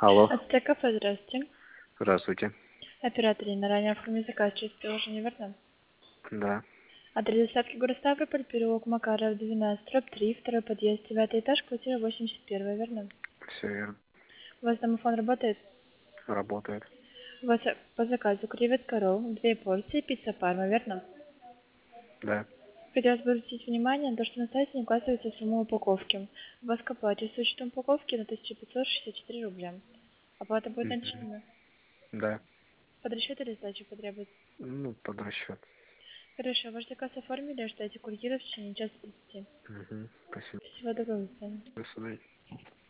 Алло, Ацтекафе, здравствуйте. здравствуйте. Оператор Инна, ранее оформили заказ через приложение верно? Да, Адрес доставки город Ставрополь, переулок Макаров, 12, дробь 3, второй подъезд, 9 этаж, квартира 81, верно? все верно. У вас домофон работает? Работает. У вас по заказу креветка ролл, 2 порции, пицца парма, верно? Да. Хотелось бы обратить внимание на то, что на сайте не указывается сумма упаковки. У вас к оплате с учетом упаковки на 1564 рубля. Оплата будет Мгм. наличными. Да. Под расчет или сдачу потребуется? Ну, под расчет. Хорошо, ваш заказ оформили, ждайте курьера в течение часа 30. Мгм. Спасибо. Всего доброго, до свидания. До свидания.